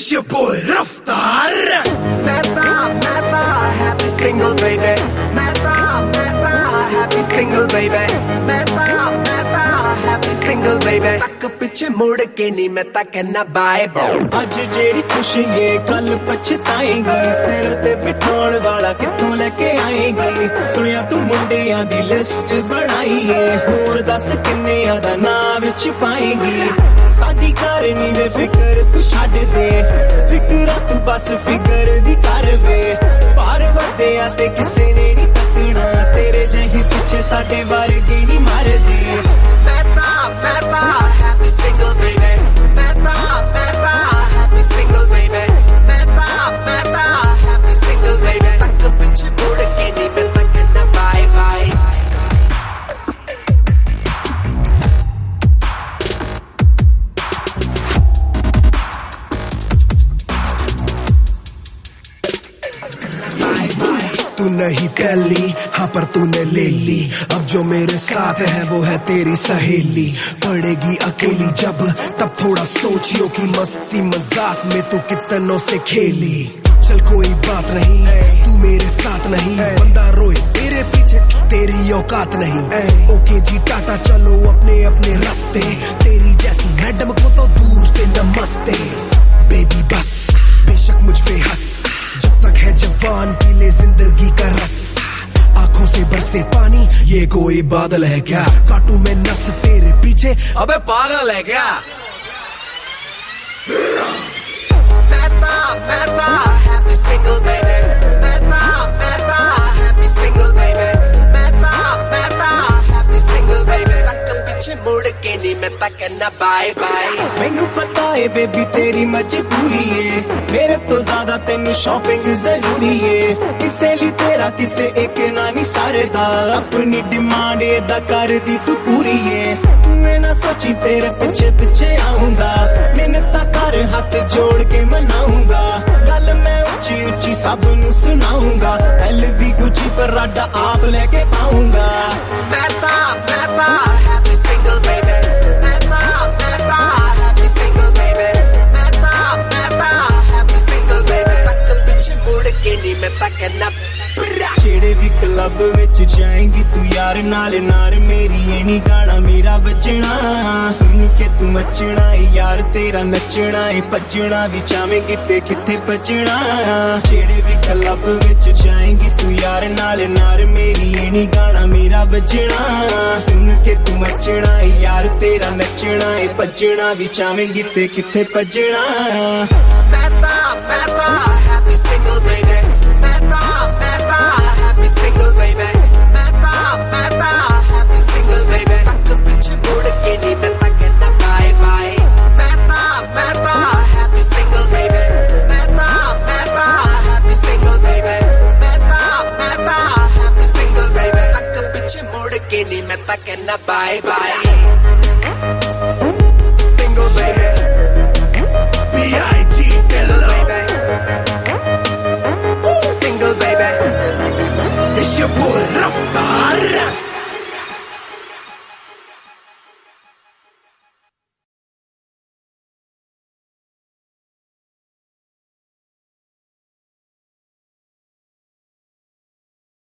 It's your boy Raftar. Mehta, happy single baby. Mehta, happy single baby. Mehta, happy single baby. तक पीछे मुड़ के नहीं मैं तक कहना बाय बाय। आज जेड़ी खुशी ये कल पछताएंगी, सिर ते बिठाउण वाला कित्थों लेके आएंगी। सुनिया तू मुंडियां दी लिस्ट बनाई है, होर दस किन्नियां दा नाम विच पाएंगी। साडी घर नी वे फिकर तू छड्ड दे, फिकरा तू बस फिकर दी कर वे। पार वधिया ते किसे ने नी तकना, तेरे जही पिछे साडे वर्गे नी मार दे। Mehta, happy single baby. Mehta, happy single baby. Mehta, happy single baby. तक पीछे मुड़ के नहीं मैं तक कहना बाय बाय। तू नहीं पहली, हाँ पर तूने ले ली। अब जो मेरे साथ है वो है तेरी सहेली। पड़ेगी अकेली जब तब थोड़ा सोचियो कि मस्ती मजाक में तू कितनों से खेली। चल कोई बात नहीं, तू मेरे साथ नहीं। बंदा रोए तेरे पीछे तेरी औकात नहीं। ओके जी टाटा चलो अपने अपने रास्ते, तेरी जैसी मैडम को तो दूर से नमस्ते। बेबी बस बेशक मुझ पे हंस, जब तक है जवान पी ले जिंदगी का रस। आंखों से बरसे पानी ये कोई बादल है क्या, काटू मैं नस तेरे पीछे अबे पागल है क्या। Mehta, happy single baby. Mehta, happy single baby. Mehta, happy single baby. तक पीछे मुड़ के नहीं मैं तक कहना बाय बाय। मैनू पता है बेबी तेरी मजबूरी है, मेरे तो ज्यादा तेनू शॉपिंग जरूरी है। किसे ली तेरा किसे एक नानी सारे दा, अपनी डिमांड एदा कर दी तू पूरी है। मैं ना सोची तेरे पीछे पीछे आऊंगा, मेहनत कर हाथ जोड़ के मनाऊंगा। गल मैं ऊंची ऊंची सब नू सुनाऊंगा, LV गुची पर राडा आप लेके पाऊंगा। Mehta, happy single baby. Mehta, happy single baby. Mehta, happy single baby. तक पीछे मुड़ के नहीं मैं तक कहना। जेड़े भी क्लब विच जाएंगी तू यार नाल नार, मेरी ये नी गाना मेरा बजना। सुन के तू मचना यार तेरा नचना है, भजना भी चाहेंगी ते किथे बचना। जेड़े भी क्लब विच जाएंगी तू यार नाल नार, मेरी ये नी गाना मेरा बजना। सुन के तू मचना यार तेरा नचना है, भजना भी चाहेंगी ते किथे बचना। Mehta, happy single baby. Mehta, happy single baby. Mehta, happy single baby. तक पीछे मुड़ के नहीं मैं तक कहना bye bye. Mehta, happy single baby. Mehta, happy single baby. Mehta, happy single baby. तक पीछे मुड़ के नहीं मैं तक कहना bye bye. Single baby. B.I.G. Single baby. It's your boy